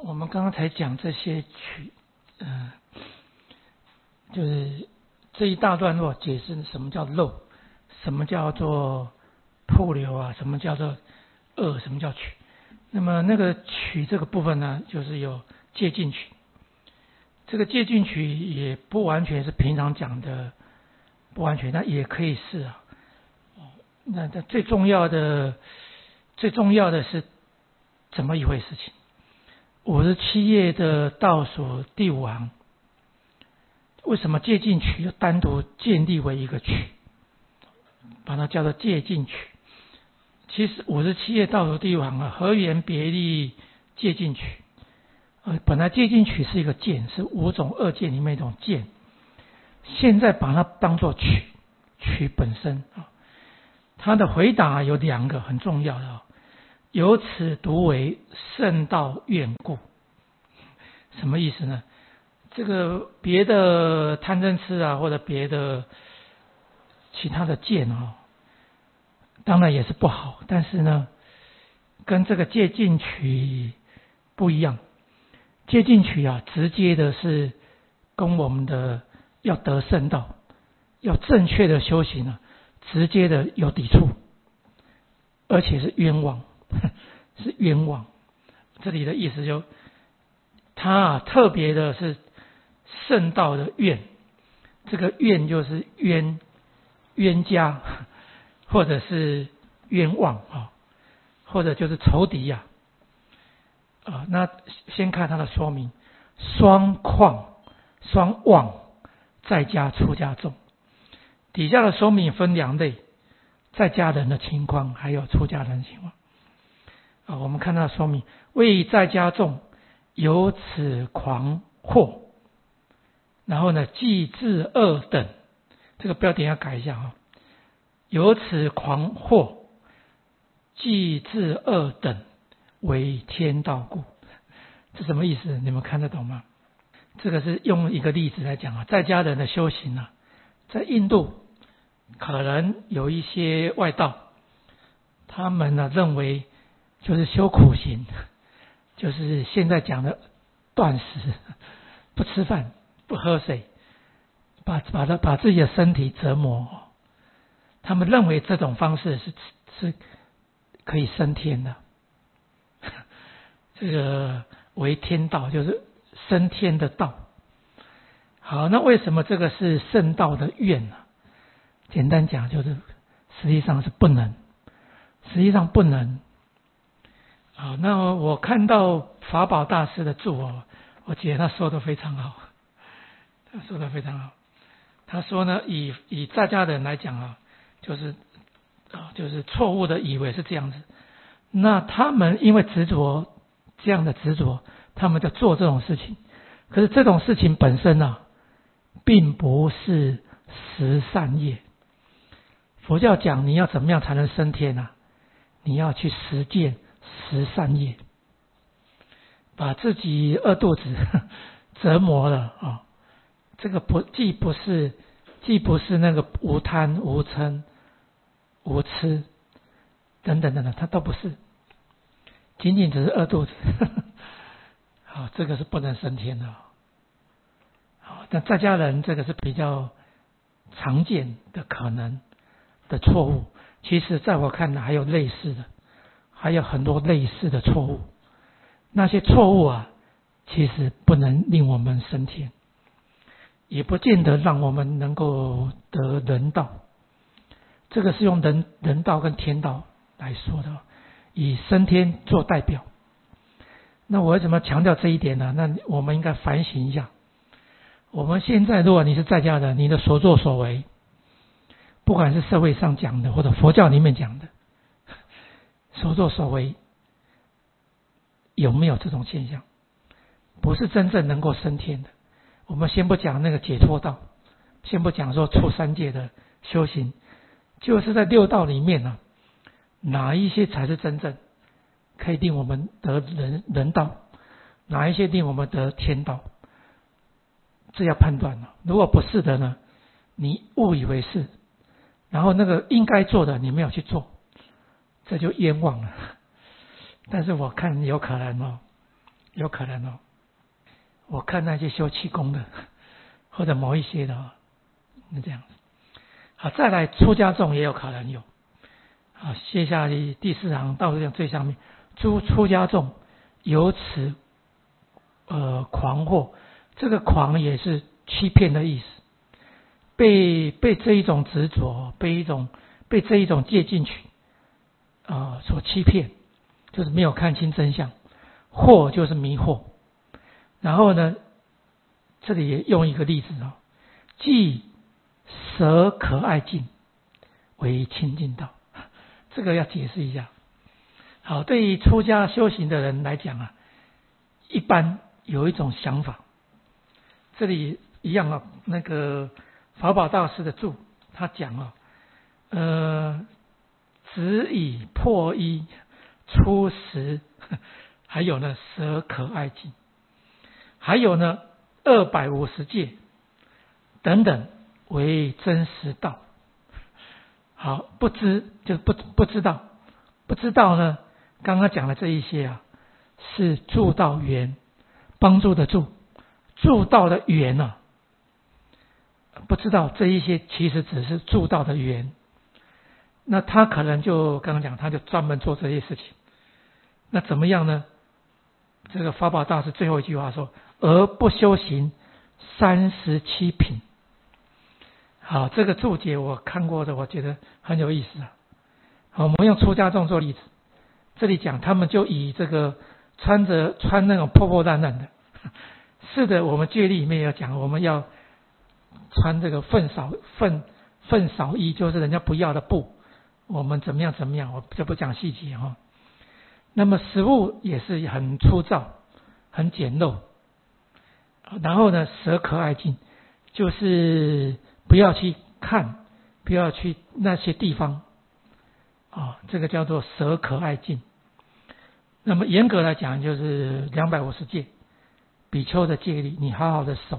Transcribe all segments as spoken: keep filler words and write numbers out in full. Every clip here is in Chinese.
我们刚刚才讲这些曲，嗯、呃，就是这一大段落解释什么叫漏，什么叫做瀑流啊，什么叫做恶，什么叫曲。那么那个曲这个部分呢，就是有借进曲。这个借进曲也不完全是平常讲的，不完全，但也可以是啊。那这最重要的，最重要的是怎么一回事情？五十七页的倒数第五行，为什么借进曲要单独建立为一个曲，把它叫做借进曲？其实五十七页倒数第五行啊，和言别例借进曲。呃，本来借进曲是一个键，是五种二键里面一种键，现在把它当作曲，曲本身啊。他的回答有两个很重要的啊，由此读为圣道愿故。什么意思呢？这个别的贪嗔痴啊，或者别的其他的见啊，当然也是不好，但是呢，跟这个借进曲不一样。借进曲啊，直接的是跟我们的要得圣道，要正确的修行啊，直接的有抵触，而且是冤枉，是冤枉。这里的意思就，他啊特别的是圣道的怨，这个怨就是冤冤家，或者是冤枉啊，或者就是仇敌呀。啊，那先看他的说明：双旷、双妄，在家出家众。底下的说明分两类，在家人的情况，还有出家人的情况。啊，我们看他的说明：为在家众有此狂惑，然后呢，既至恶等，这个标点要改一下啊。有此狂惑，既至恶等，为天道故。这什么意思？你们看得懂吗？这个是用一个例子来讲啊，在家人的修行啊，在印度可能有一些外道，他们呢认为就是修苦行，就是现在讲的断食，不吃饭，不喝水，把把它把自己的身体折磨。他们认为这种方式是是可以升天的，这个为天道，就是升天的道。好，那为什么这个是圣道的愿呢？简单讲就是，实际上是不能，实际上不能。好，那我看到法宝大师的注哦，我觉得他说的非常好，他说的非常好。他说呢，以以在家人来讲啊，就是啊，就是错误的以为是这样子。那他们因为执着这样的执着，他们就做这种事情。可是这种事情本身啊，并不是十善业。佛教讲你要怎么样才能升天啊？你要去实践十善业，把自己饿肚子折磨了啊！这个不既不是既不是那个无贪无嗔无痴等等等等，它都不是，仅仅只是饿肚子。好，这个是不能升天的。好，但在家人这个是比较常见的可能的错误。其实在我看来还有类似的，还有很多类似的错误。那些错误啊，其实不能令我们升天，也不见得让我们能够得人道。这个是用人人道跟天道来说的，以升天做代表。那我为什么强调这一点呢？那我们应该反省一下。我们现在如果你是在家人，你的所作所为，不管是社会上讲的或者佛教里面讲的所作所为，有没有这种现象？不是真正能够升天的。我们先不讲那个解脱道，先不讲说出三界的修行，就是在六道里面呢、啊，哪一些才是真正可以令我们得人人道，哪一些令我们得天道？这要判断了。如果不是的呢，你误以为是，然后那个应该做的你没有去做，这就冤枉了。但是我看有可能哦， 有可能哦。我看那些修气功的，或者某一些的哦，是这样子。好，再来出家众也有可能有。好，接下来第四行到这最上面，出出家众由此呃狂惑，这个狂也是欺骗的意思，被被这一种执着，被一种被这一种戒进取啊、呃、所欺骗，就是没有看清真相，惑就是迷惑。然后呢，这里也用一个例子哦，即舍可爱境为清净道，这个要解释一下。好，对于出家修行的人来讲啊，一般有一种想法，这里一样啊，那个法宝大师的注他讲啊，呃，只以破衣出食，还有呢舍可爱境，还有呢二百五十戒等等为真实道。好，不知就不不知道，不知道呢，刚刚讲的这一些啊，是助道缘，帮助的助，助道的缘啊，不知道这一些其实只是助道的缘。那他可能就刚刚讲，他就专门做这些事情。那怎么样呢？这个法宝大师最后一句话说：“而不修行三十七品。”好，这个注解我看过的，我觉得很有意思啊。好，我们用出家众做例子，这里讲他们就以这个穿着穿那种破破烂烂的，是的，我们戒律里面有讲，我们要穿这个粪扫粪粪扫衣，就是人家不要的布，我们怎么样怎么样，我就不讲细节哈。那么食物也是很粗糙、很简陋，然后呢，舍可爱境，就是不要去看，不要去那些地方啊，这个叫做舍可爱境。那么严格来讲，就是两百五十戒，比丘的戒律，你好好的守。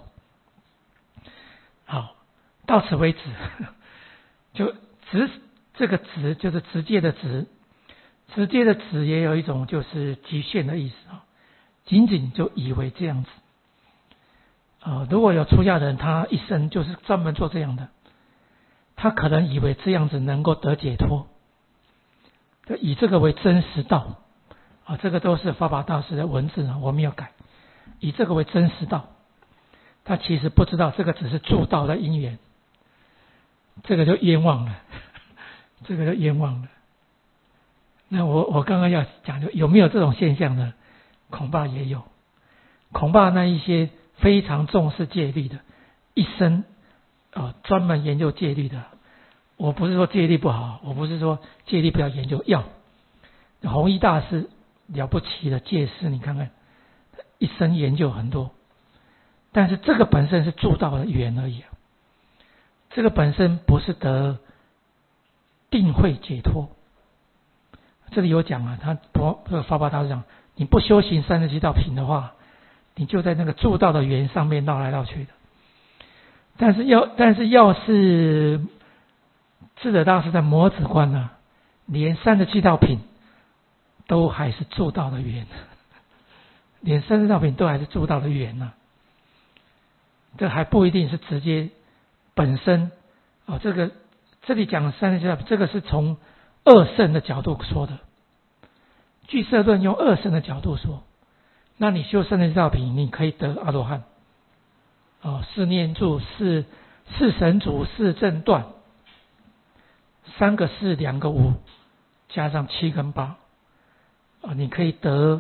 好，到此为止。就直这个直就是直接的直，直接的直也有一种就是局限的意思啊，仅仅就以为这样子。呃，如果有出家人，他一生就是专门做这样的，他可能以为这样子能够得解脱，以这个为真实道啊，这个都是法宝大师的文字啊，我没有改，以这个为真实道，他其实不知道这个只是助道的因缘，这个就冤枉了，这个就冤枉了。那我我刚刚要讲的有没有这种现象呢？恐怕也有，恐怕那一些非常重视戒律的，一生啊专门研究戒律的。我不是说戒律不好，我不是说戒律不要研究，要。弘一大师了不起的戒师，你看看，一生研究很多，但是这个本身是助道的缘而已啊，这个本身不是得定慧解脱。这里有讲啊，他不这个法宝大师讲，你不修行三十七道品的话，你就在那个助道的缘上面绕来绕去的。但是要但是要是智者大师在摩止观呢、啊，连三十七道品都还是助道的缘，连三十道品都还是助道的缘呢、啊。这还不一定是直接本身哦，这个这里讲三十七道品，这个是从二圣的角度说的。俱舍论用二圣的角度说，那你修三十七道品，你可以得阿罗汉。哦，四念住、四四神足、四正断，三个四，两个五，加上七跟八，啊，你可以得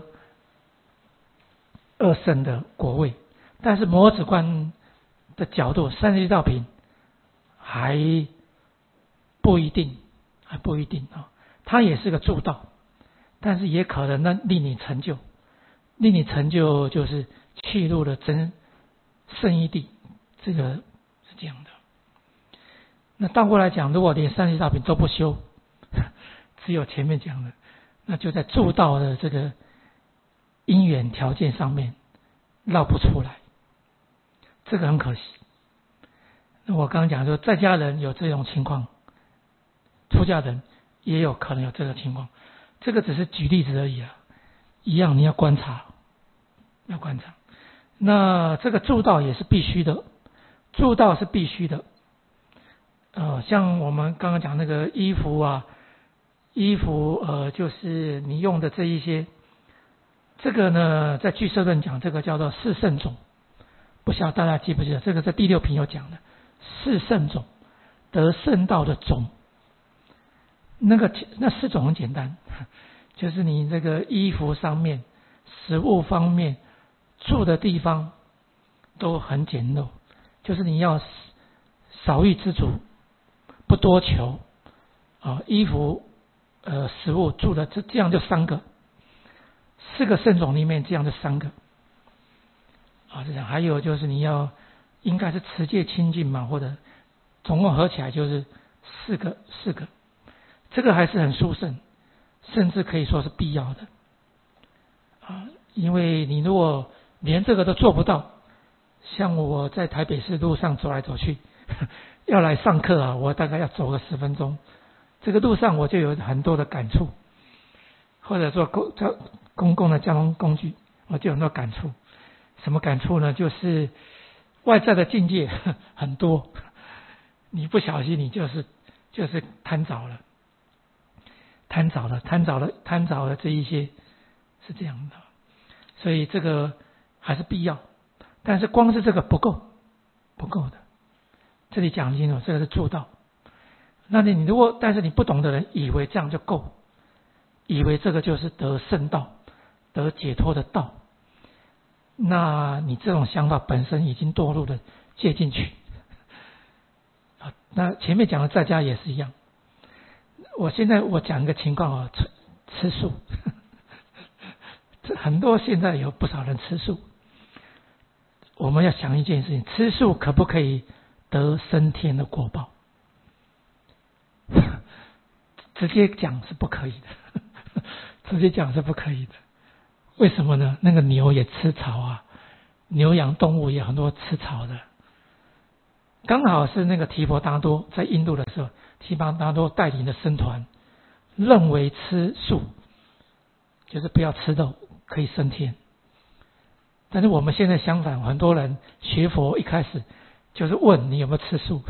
二圣的果位。但是摩止观的角度，三十七道品还不一定，还不一定啊。它也是个助道，但是也可能呢令你成就，令你成就就是去入了真圣义地，这个是这样的。那倒过来讲，如果连三十七道品都不修，只有前面讲的，那就在助道的这个因缘条件上面绕不出来，这个很可惜。那我刚刚讲说，在家人有这种情况，出家人也有可能有这个情况，这个只是举例子而已啊，一样你要观察。 要观察。那这个助道也是必须的，助道是必须的。呃，像我们刚刚讲那个衣服啊，衣服呃，就是你用的这一些，这个呢，在俱舍论讲，这个叫做四圣种，不晓得大家记不记得？这个在第六品有讲的，四圣种，得圣道的种。那个那四种很简单，就是你这个衣服上面、食物方面、住的地方都很简陋，就是你要少欲知足，不多求啊，衣服、呃、食物、住的这这样就三个，四个圣种里面这样就三个啊，这样还有就是你要应该是持戒清净嘛，或者总共合起来就是四个四个。这个还是很殊胜，甚至可以说是必要的啊！因为你如果连这个都做不到，像我在台北市路上走来走去，要来上课啊，我大概要走个十分钟。这个路上我就有很多的感触，或者说公交公共的交通工具，我就有很多感触。什么感触呢？就是外在的境界很多，你不小心你就是就是贪着了。贪着了，贪着了，贪着了，这一些是这样的，所以这个还是必要，但是光是这个不够，不够的。这里讲清楚，这个是助道。那你如果但是你不懂的人，以为这样就够，以为这个就是得圣道、得解脱的道，那你这种想法本身已经堕入了戒进去。啊，那前面讲的在家也是一样。我现在我讲一个情况啊，吃吃素，这很多现在有不少人吃素。我们要想一件事情，吃素可不可以得升天的果报？直接讲是不可以的，直接讲是不可以的。为什么呢？那个牛也吃草啊，牛羊动物也很多吃草的。刚好是那个提婆达多在印度的时候，提婆达多带领的僧团认为吃素就是不要吃肉可以升天，但是我们现在相反，很多人学佛一开始就是问你有没有吃素。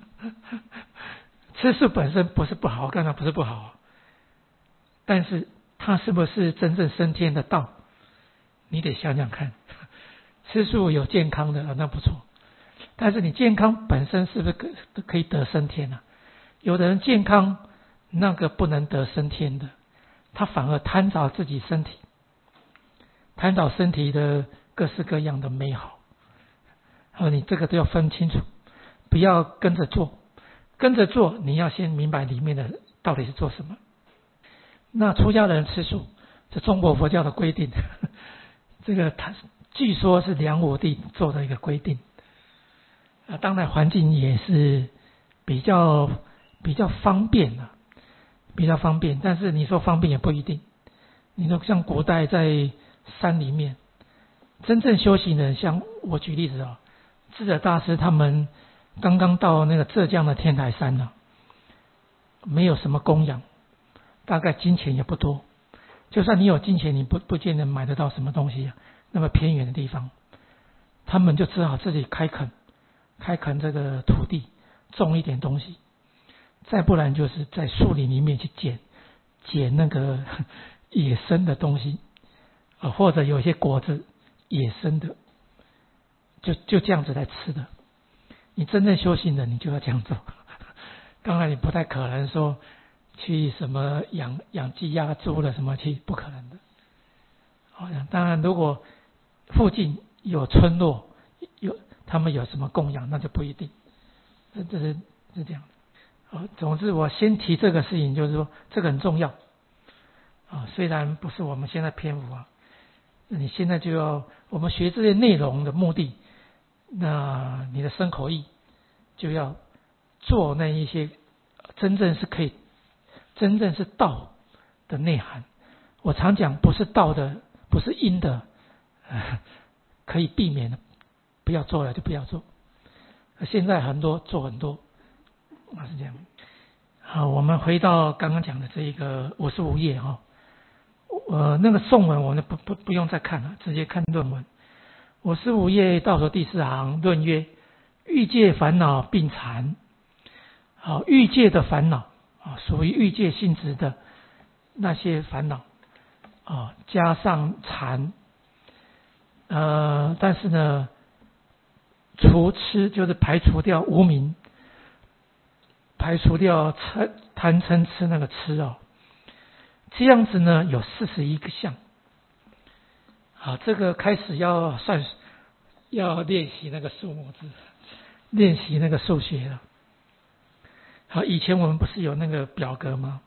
吃素本身不是不好，刚才不是不好，但是它是不是真正升天的道，你得想想看。吃素有健康的那不错，但是你健康本身是不是可可以得升天啊？有的人健康那个不能得升天的，他反而贪着自己身体，贪着身体的各式各样的美好。而你这个都要分清楚，不要跟着做，跟着做你要先明白里面的到底是做什么。那出家人吃素，这中国佛教的规定，这个他据说是梁武帝做的一个规定。啊，当然环境也是比较比较方便啊，比较方便。但是你说方便也不一定。你说像古代在山里面，真正修行人，像我举例子啊，智者大师他们刚刚到那个浙江的天台山呢、啊，没有什么供养，大概金钱也不多。就算你有金钱，你不不见得买得到什么东西啊。那么偏远的地方，他们就只好自己开垦。开垦这个土地，种一点东西，再不然就是在树林里面去捡捡那个野生的东西，啊，或者有些果子野生的，就就这样子来吃的。你真正修行的，你就要这样做。当然，你不太可能说去什么养养鸡鸭猪了什么去，不可能的。好，当然，如果附近有村落有。他们有什么供养，那就不一定。这这是是这样的。啊，总之我先提这个事情，就是说这个很重要。啊，虽然不是我们现在篇幅啊，那你现在就要我们学这些内容的目的，那你的身口意就要做那一些真正是可以，真正是道的内涵。我常讲，不是道的，不是因的，呃、可以避免的。不要做了就不要做，现在很多做很多，啊是这样。好，我们回到刚刚讲的这一个五十五页哈， 呃那个颂文我们不不不用再看了，直接看论文。我十五页倒数第四行论曰：欲界烦恼并缠。好，欲界的烦恼啊，属于欲界性质的那些烦恼啊，加上缠，呃，但是呢，除痴就是排除掉无明，排除掉嗔贪嗔痴那个痴哦，这样子呢有四十一个项。好，这个开始要算，要练习那个数目字，练习那个数学了。好，以前我们不是有那个表格吗？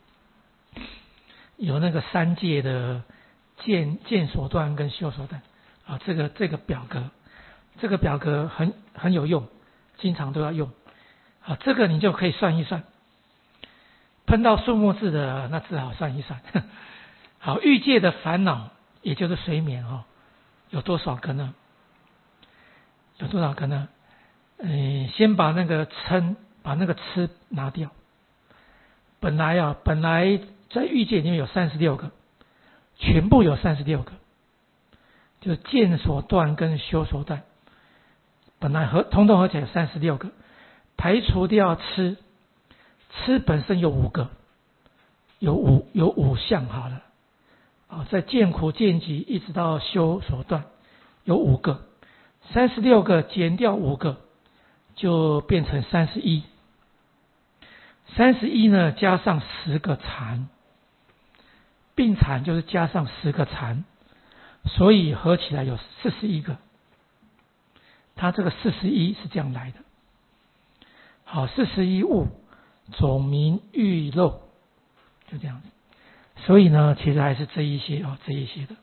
有那个三界的见见所断跟修所断啊，这个这个表格，这个表格很很有用，经常都要用啊。这个你就可以算一算，碰到数目字的那只好算一算。好，欲界的烦恼也就是随眠哦，有多少个呢？有多少个呢？嗯，先把那个嗔。把那个痴拿掉，本来啊，本来在欲界里面有三十六个，全部有三十六个，就是见所断跟修所断，本来合统统合起来有三十六个，排除掉痴，痴本身有五个，有五有五项好了，啊，在见苦见集一直到修所断有五个，三十六个减掉五个，就变成三十一。三十一呢，加上十个缠，并缠就是加上十个缠，所以合起来有四十一个。它这个四十一是这样来的。好，四十一物总名欲漏，就这样子。所以呢，其实还是这一些哦，这一些的。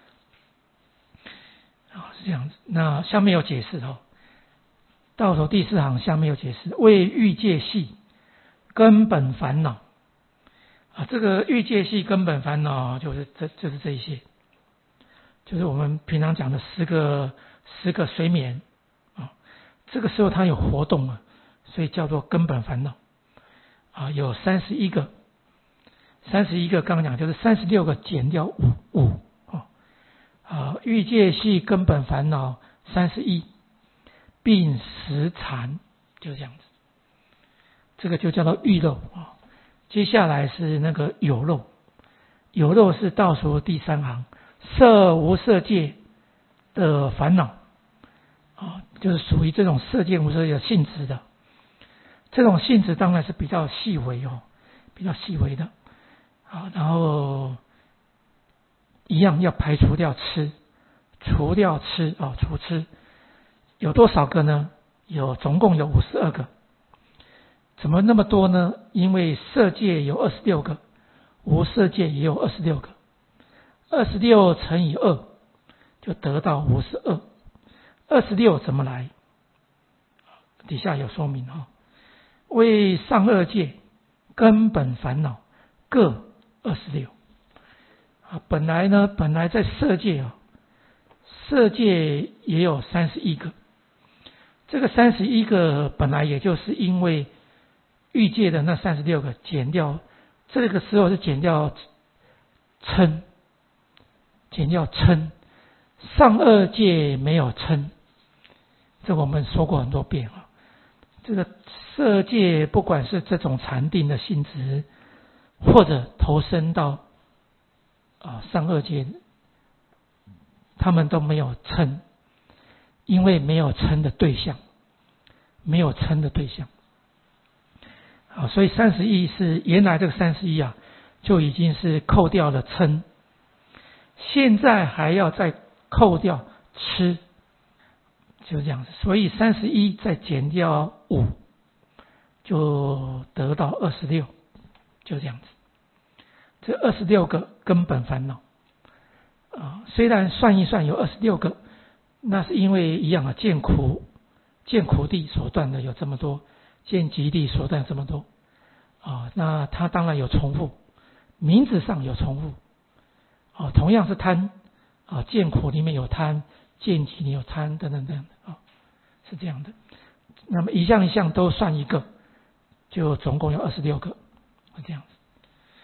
好，是这样子。那下面有解释哦，倒数第四行下面有解释，为欲界系根本烦恼啊，这个欲界系根本烦恼就是这就是这一些，就是我们平常讲的十个十个随眠啊，这个时候它有活动啊，所以叫做根本烦恼啊，有三十一个，三十一个刚刚讲就是三十六个减掉五五啊，啊欲界系根本烦恼三十一，并十缠，就这样子。这个就叫做欲漏啊。接下来是那个有漏，有漏是倒数第三行，色无色界的烦恼啊，就是属于这种色界无色界的性质的。这种性质当然是比较细微哦，比较细微的啊。然后一样要排除掉痴，除掉痴啊，除痴有多少个呢？有总共有五十二个。怎么那么多呢？因为色界有二十六个，无色界也有二十六个，二十六乘以二就得到五十二。二十六怎么来？底下有说明哈。为上二界根本烦恼各二十六啊，本来呢，本来在色界啊，色界也有三十一个。这个三十一个本来也就是因为欲界的那三十六个减掉，这个时候是减掉嗔，减掉嗔，上二界没有嗔，这我们说过很多遍啊。这个色界不管是这种禅定的性质，或者投身到啊上二界，他们都没有嗔，因为没有嗔的对象，没有嗔的对象。啊，所以三十一是原来这个三十一啊，就已经是扣掉了嗔，现在还要再扣掉痴，就这样子。所以三十一再减掉五，就得到二十六，就这样子。这二十六个根本烦恼啊，虽然算一算有二十六个，那是因为一样啊，见苦见苦地所断的有这么多。见集地所断这么多啊，那它当然有重复，名字上有重复啊，同样是贪啊，见苦里面有贪，见集里有贪等等等等啊，是这样的。那么一项一项都算一个，就总共有二十六个，这样子。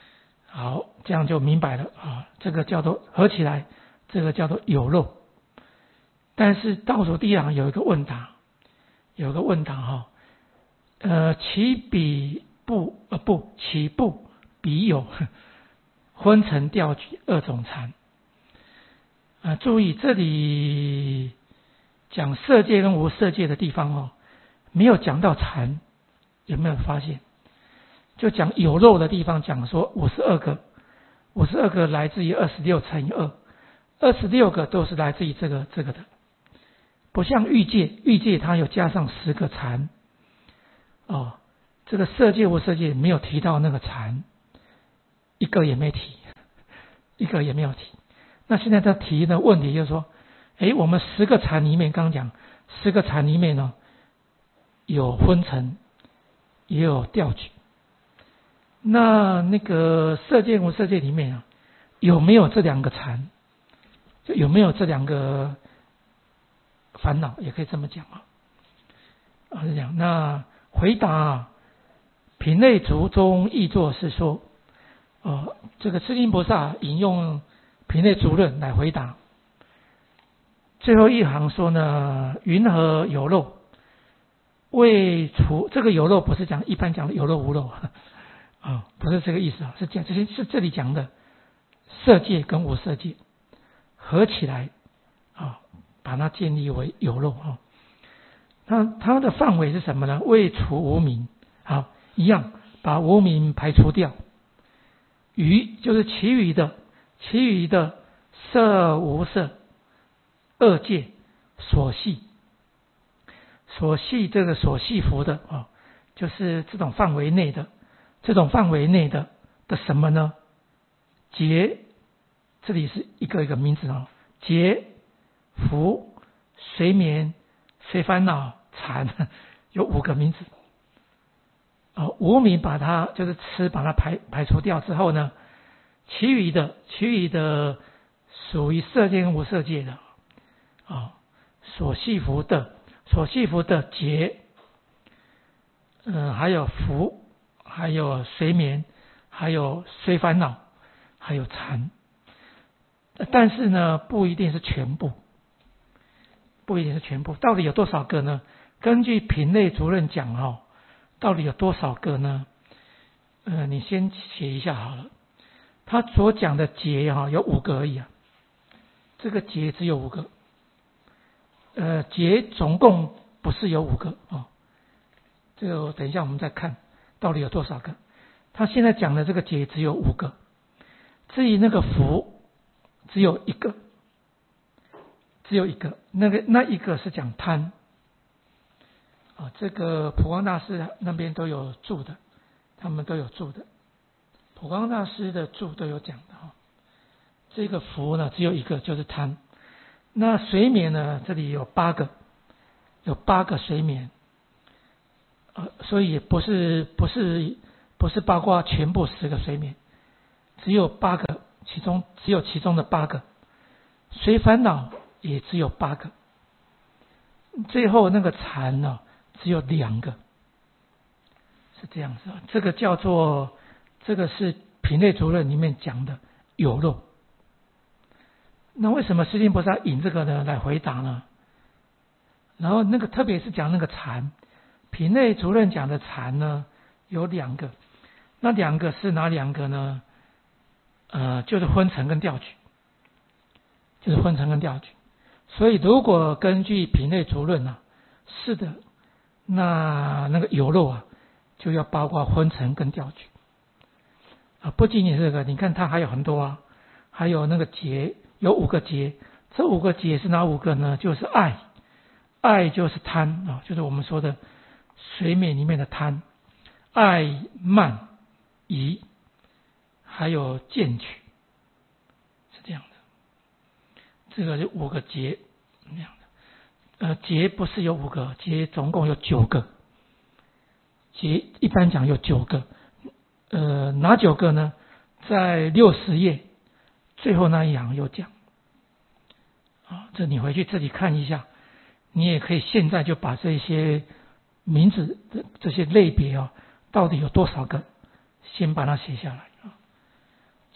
好，这样就明白了啊，这个叫做合起来，这个叫做有漏。但是倒数第二行有一个问答，有一个问答哈，呃，其彼不呃不其不彼有昏沉调举二种禅啊，注意这里讲色界跟无色界的地方哦，没有讲到禅，有没有发现？就讲有漏的地方讲说五十二个，五十二个来自于二十六乘以二，二十六个都是来自于这个这个的，不像欲界，欲界它有加上十个禅，哦，这个色界无色界没有提到那个禅，一个也没提，一个也没有提。那现在他提的问题就是说，诶，我们十个禅里面，刚刚讲十个禅里面呢，有昏沉，也有调举。那那个色界无色界里面啊，有没有这两个禅？就有没有这两个烦恼？也可以这么讲啊。啊，是这样。那回答啊，品类族中译作是说，呃，这个释迦菩萨引用品类族论来回答。最后一行说呢，云何有漏？未除这个有漏不是讲一般讲的有漏无漏啊，不是这个意思啊，是讲这些是这里讲的色界跟无色界合起来啊，把它建立为有漏啊。那它的范围是什么呢？未除无明，好，一样把无明排除掉。余就是其余的，其余的色无色二界所系，所系这个所系服的啊，就是这种范围内的，这种范围内的的什么呢？结，这里是一个一个名字啊，结、福、随眠、随烦恼、禅，有五个名字。啊，无明把它就是吃，把它排排除掉之后呢，其余的其余的属于色界跟无色界的啊，所系服的所系服的结，嗯、呃，还有福，还有随眠，还有随烦恼，还有禅。但是呢，不一定是全部，不一定是全部。到底有多少个呢？根据品类主任讲哦。到底有多少个呢？呃，你先写一下好了。他所讲的结哈、哦、有五个而已啊，这个结只有五个。呃，结总共不是有五个哦。这个等一下我们再看到底有多少个。他现在讲的这个结只有五个，至于那个福只有一个，只有一个，那个那一个是讲贪。啊，这个普光大师那边都有注的，他们都有注的，普光大师的注都有讲的哈。这个福呢只有一个，就是贪。那随眠呢，这里有八个，有八个随眠，呃，所以也不是不是不是包括全部十个随眠，只有八个，其中只有其中的八个，随烦恼也只有八个，最后那个禅呢？只有两个，是这样子啊。这个叫做，这个是品类主任里面讲的有漏。那为什么释迦菩萨引这个呢来回答呢？然后那个特别是讲那个禅，品类主任讲的禅呢有两个，那两个是哪两个呢？呃，就是昏沉跟调举，就是昏沉跟调举。所以如果根据品类主任啊，是的。那那个有漏啊，就要包括昏沉跟调举啊，不仅仅是这个，你看它还有很多啊，还有那个结，有五个结，这五个结是哪五个呢？就是爱，爱就是贪啊，就是我们说的随眠里面的贪，爱慢疑，还有见取，是这样的，这个就五个结这样。呃，结不是有五个，结总共有九个。结一般讲有九个，呃，哪九个呢？在六十页最后那一行有讲。啊，这你回去自己看一下，你也可以现在就把这些名字的这些类别啊，到底有多少个，先把它写下来啊。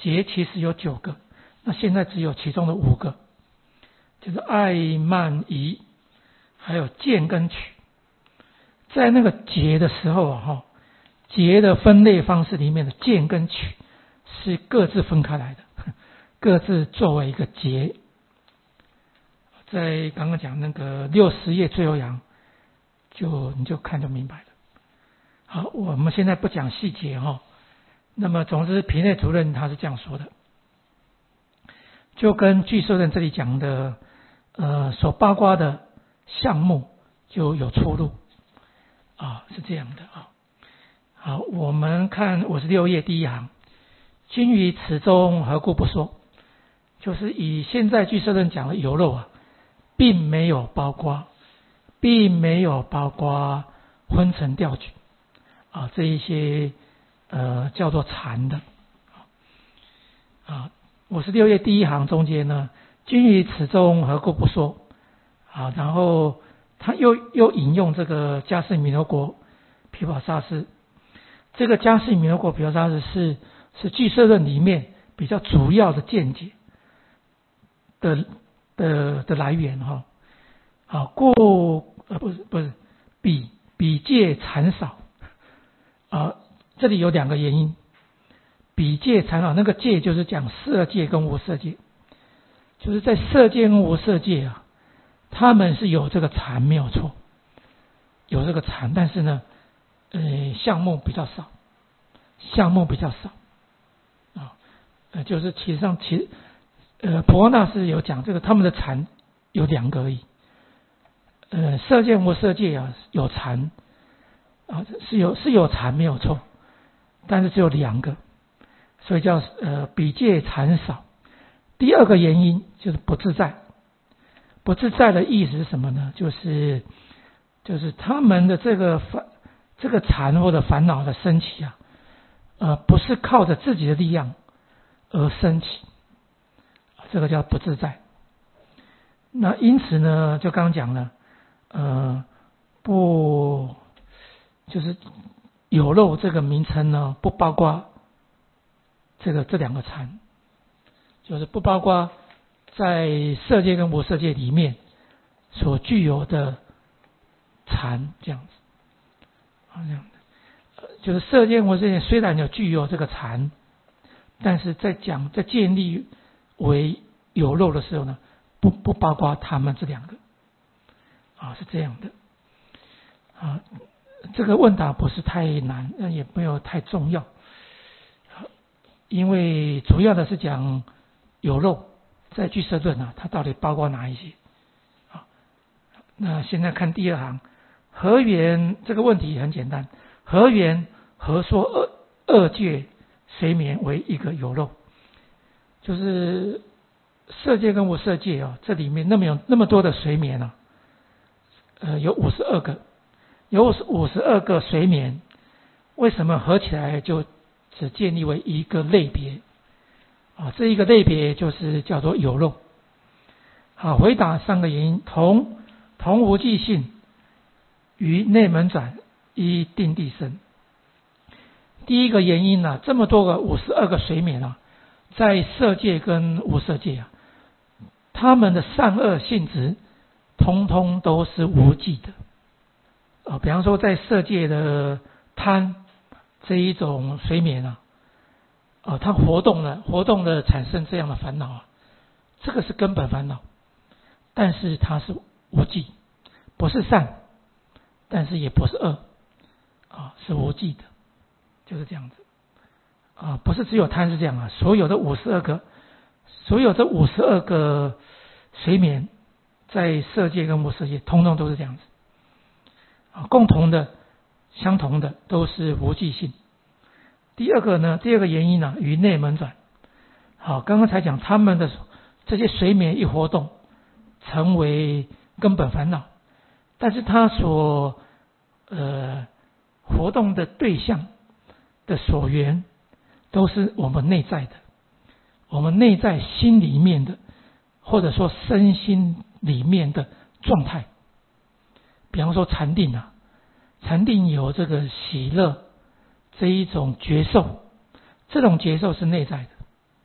劫其实有九个，那现在只有其中的五个，就是爱慢疑，还有见跟取。在那个劫的时候啊，劫的分类方式里面的见跟取是各自分开来的，各自作为一个劫。在刚刚讲那个六十页最后一行，就你就看就明白了。好，我们现在不讲细节哈。那么总之，皮内主任他是这样说的，就跟巨兽论这里讲的，呃，所包括的项目就有出入啊，是这样的啊。好，我们看五十六页第一行，君于此中何故不说？就是以现在巨兽论讲的有肉啊，并没有包括，并没有包括昏沉调举啊这一些呃叫做禅的啊。五十六页第一行中间呢，君于此中何故不说？啊，然后他又又引用这个迦叶弥勒国毗婆沙师，这个迦叶弥勒国毗婆沙师是是俱舍论里面比较主要的见解的的的来源哈。好，故呃不是不是比比戒禅少啊，这里有两个原因。比戒禅少，那个戒就是讲色戒跟无色戒，就是在色戒跟无色戒啊，他们是有这个禅没有错，有这个禅，但是呢，呃，项目比较少，项目比较少啊，呃，就是其实上其呃婆那是有讲这个他们的禅有两个而已，呃，色戒无色戒啊有禅啊是有是有禅没有错，但是只有两个。所以叫呃比戒禅少。第二个原因就是不自在，不自在的意思是什么呢？就是就是他们的这个烦这个禅或者烦恼的升起啊，呃不是靠着自己的力量而升起，这个叫不自在。那因此呢，就刚刚讲了，呃不就是有漏这个名称呢，不包括这个这两个禅，就是不包括在色界跟无色界里面所具有的禅，这样子，啊这样的，就是色界无色界虽然有具有这个禅，但是在讲在建立为有漏的时候呢，不不包括他们这两个，啊是这样的，啊这个问答不是太难，那也没有太重要。因为主要的是讲有漏，在俱舍论啊，它到底包括哪一些？啊，那现在看第二行，何缘这个问题很简单，何缘何说二二界随眠为一个有漏？就是色界跟无色界啊，这里面那么有那么多的随眠啊，呃，有五十二个，有五十二个随眠，为什么合起来就只建立为一个类别啊？这一个类别就是叫做有漏。好，回答三个原因：同同无记性，于内门转，依定地生。第一个原因呢、啊，这么多个五十二个随眠啊，在色界跟无色界啊，他们的善恶性质，通通都是无记的啊。比方说，在色界的贪这一种随眠啊，啊，它活动了，活动了产生这样的烦恼啊，这个是根本烦恼，但是它是无记，不是善，但是也不是恶，啊，是无记的，就是这样子，啊，不是只有贪是这样啊，所有的五十二个，所有这五十二个随眠，在色界跟无色界，通通都是这样子，啊，共同的。相同的都是无记性。第二个呢，第二个原因呢，于内门转。好，刚刚才讲他们的这些随眠一活动，成为根本烦恼，但是他所呃活动的对象的所缘，都是我们内在的，我们内在心里面的，或者说身心里面的状态。比方说禅定啊。禅定有这个喜乐这一种觉受，这种觉受是内在的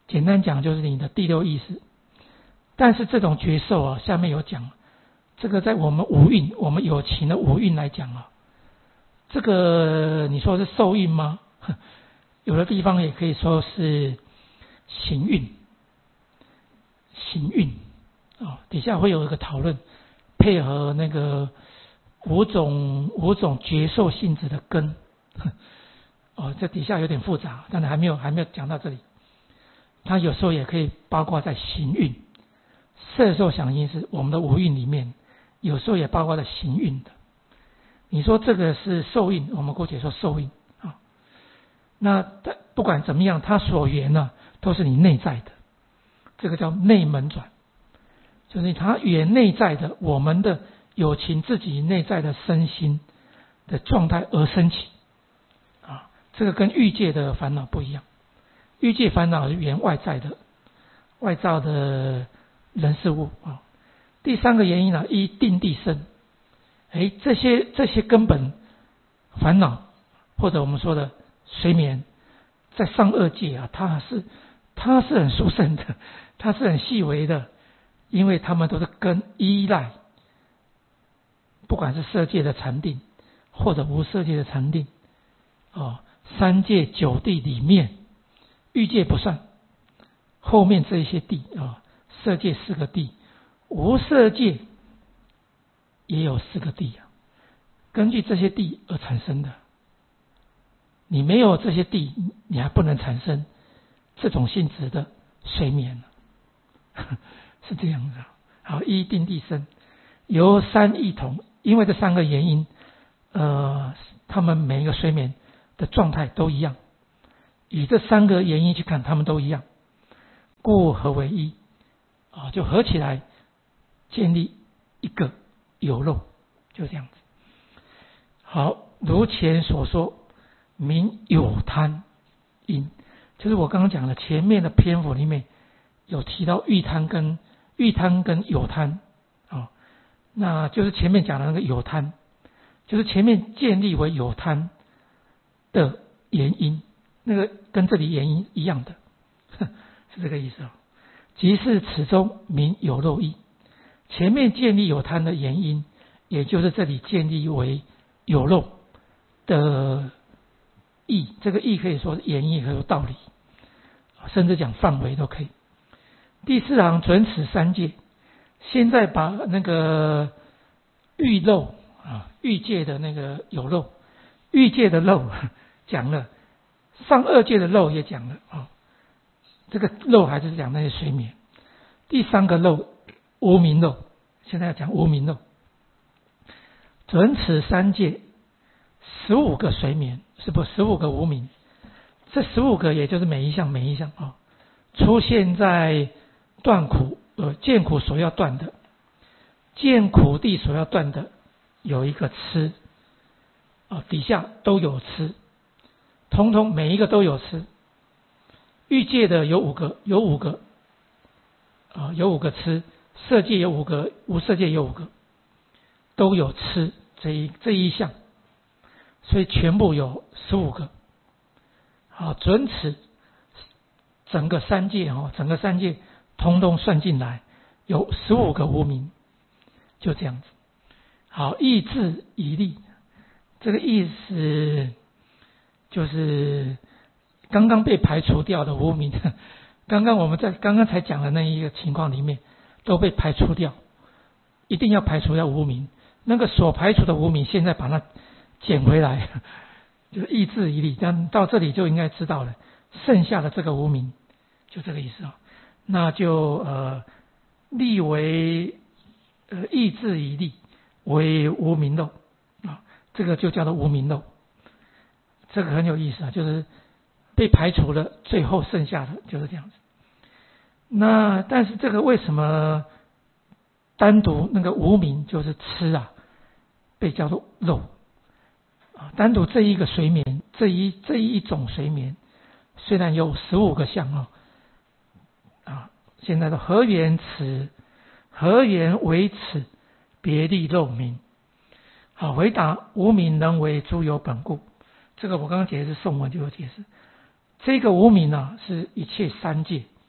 简单讲就是你的第六意识。但是这种觉受啊，下面有讲，这个在我们五蕴，我们有情的五蕴来讲啊，这个你说是受蕴吗？有的地方也可以说是行蕴，行蕴啊，底下会有一个讨论，配合那个五种五种觉受性质的根。哦，这底下有点复杂，但是还没有还没有讲到这里。它有时候也可以包括在行蕴，色受想行识我们的五蕴里面，有时候也包括在行蕴的。你说这个是受蕴，我们姑且说受蕴啊。那不管怎么样，它所缘呢，都是你内在的，这个叫内门转，就是它缘内在的，我们的有情自己内在的身心的状态而升起啊。这个跟欲界的烦恼不一样，欲界烦恼是缘外在的，外造的人事物啊。第三个原因呢，依定地生，哎，这些这些根本烦恼，或者我们说的随眠，在上二界啊，它是它是很殊胜的，它是很细微的，因为它们都是根依赖，不管是色界的禅定，或者无色界的禅定，哦，三界九地里面，欲界不算，后面这一些地啊、哦，色界四个地，无色界也有四个地啊，根据这些地而产生的。你没有这些地，你还不能产生这种性质的睡眠，是这样子。好，依定地生，由三异同，因为这三个原因，呃，他们每一个睡眠的状态都一样，以这三个原因去看，他们都一样，故合为一啊，就合起来建立一个有漏，就这样子。好，如前所说。名有贪因，就是我刚刚讲的前面的篇幅里面有提到欲贪跟欲贪跟有贪啊、哦，那就是前面讲的那个有贪，就是前面建立为有贪的原因，那个跟这里原因一样的，是这个意思哦。即是此中名有漏义，前面建立有贪的原因，也就是这里建立为有漏的义，这个义可以说原因，可以说道理，甚至讲范围都可以。第四行准此三界，现在把那个欲漏啊，欲界的那个有漏，欲界的漏讲了，上二界的漏也讲了啊。这个漏还是讲那些睡眠。第三个漏无明漏，现在要讲无明漏，准此三界十五个睡眠。是不十五个无明，这十五个也就是每一项每一项啊、哦，出现在断苦呃见苦所要断的，见苦地所要断的有一个痴啊、哦，底下都有痴，通通每一个都有痴。欲界的有五个，有五个啊、呃，有五个痴，色界有五个，无色界有五个，都有痴这一这一项。所以全部有十五个，好，准此整个三界哦，整个三界通通算进来，有十五个无明，就这样子。好，意志一力，这个意思就是刚刚被排除掉的无明，刚刚我们在刚刚才讲的那一个情况里面都被排除掉，一定要排除掉无明，那个所排除的无明，现在把它捡回来，就是意志一力，这样到这里就应该知道了，剩下的这个无明，就这个意思啊、哦。那就呃立为呃意志一力为无明漏啊，这个就叫做无明漏。这个很有意思啊，就是被排除了，最后剩下的就是这样子。那但是这个为什么单独那个无明就是痴啊，被叫做漏？啊，单独这一个睡眠，这一这一种睡眠，虽然有十五个项啊，啊，现在的何缘此？何缘为此？别立漏名。好，回答无明能为诸有本故。这个我刚刚解释颂文就有解释，这个无明啊，是一切三界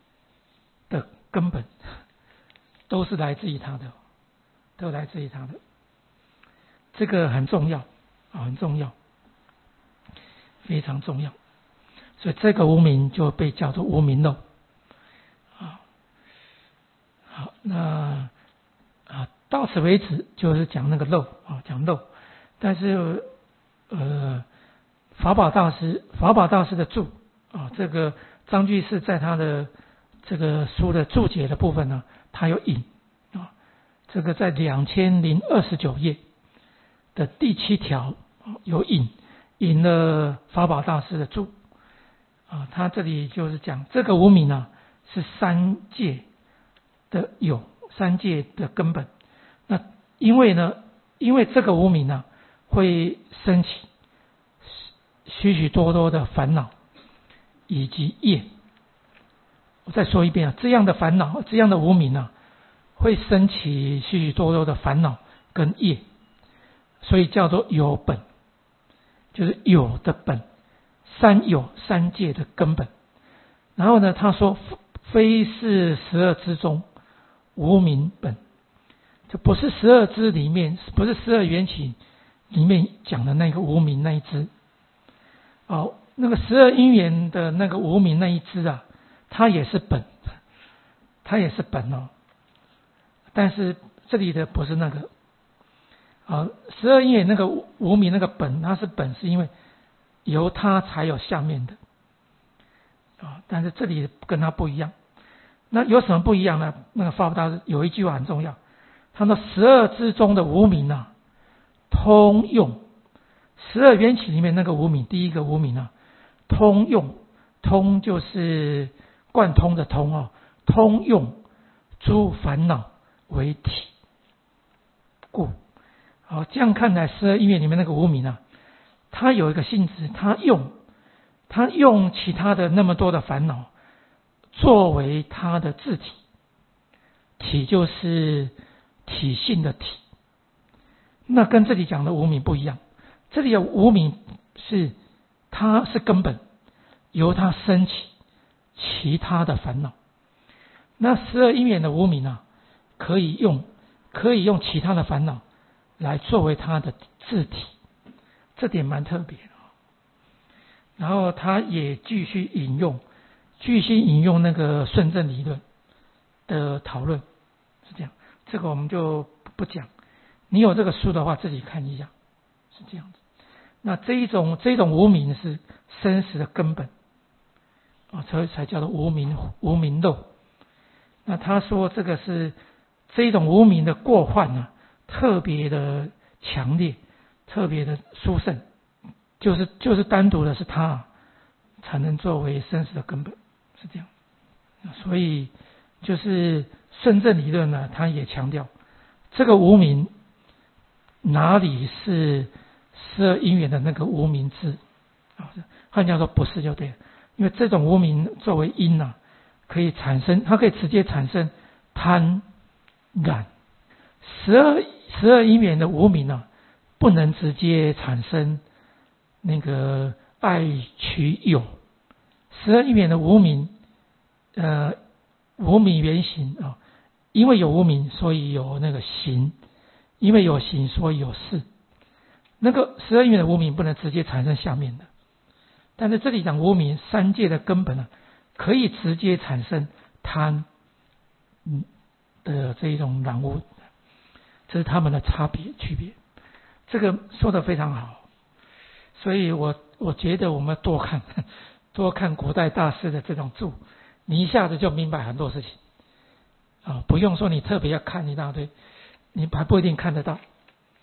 根本都是来自于他的，都来自于他的，这个很重要啊，很重要，非常重要。所以这个无明就被叫做无明漏啊。好，那啊到此为止就是讲那个漏啊，讲漏。但是呃，法宝大师法宝大师的注啊，这个张居士在他的这个书的注解的部分呢，他有引啊，这个在两千零二十九页的第七条有引引了法宝大师的注啊，他这里就是讲这个无明啊是三界的有，三界的根本。那因为呢，因为这个无明啊会升起许许多多的烦恼以及业。我再说一遍啊，这样的烦恼，这样的无明啊，会升起许许多多的烦恼跟业，所以叫做有本，就是有的本，三有三界的根本。然后呢，他说非是十二支中无明本，这不是十二支里面，不是十二缘起里面讲的那个无明那一支。哦，那个十二因缘的那个无明那一支啊，它也是本，它也是本哦。但是这里的不是那个啊，十二因缘那个无明那个本，它是本，是因为由它才有下面的啊。但是这里跟它不一样。那有什么不一样呢？那个法宝大师有一句话很重要，他说十二支中的无明啊，通用。十二缘起里面那个无明，第一个无明啊，通用，通就是贯通的通哦，通用诸烦恼为体故。好，这样看来，十二因缘里面那个无明啊，它有一个性质，它用，它用其他的那么多的烦恼作为它的自体，体就是体性的体。那跟这里讲的无明不一样。这里的无明是它是根本，由它升起其他的烦恼。那十二因缘的无明啊，可以用可以用其他的烦恼来作为它的自体，这点蛮特别的。然后他也继续引用，继续引用那个顺正理论的讨论，是这样。这个我们就不讲，你有这个书的话自己看一下，是这样子。那这一种这一种无明是生死的根本啊，所以才叫做无明无明漏。那他说这个是这一种无明的过患啊，特别的强烈，特别的殊胜，就是就是单独的是它才能作为生死的根本，是这样。所以就是顺正理论呢，他也强调这个无明哪里是十二因缘的那个无明支啊？换句话说不是就对了，因为这种无明作为因啊，可以产生，它可以直接产生贪染。十二十二因缘的无明啊，不能直接产生那个爱取有。十二因缘的无明，呃，无明原形啊，因为有无明，所以有那个行；因为有行，所以有事。那个十二因缘的无明不能直接产生下面的，但是这里讲无明三界的根本呢，可以直接产生贪的这一种染污，这是他们的差别区别。这个说得非常好，所以我我觉得我们多看多看古代大师的这种注，你一下子就明白很多事情啊，不用说你特别要看一大堆，你还不一定看得到。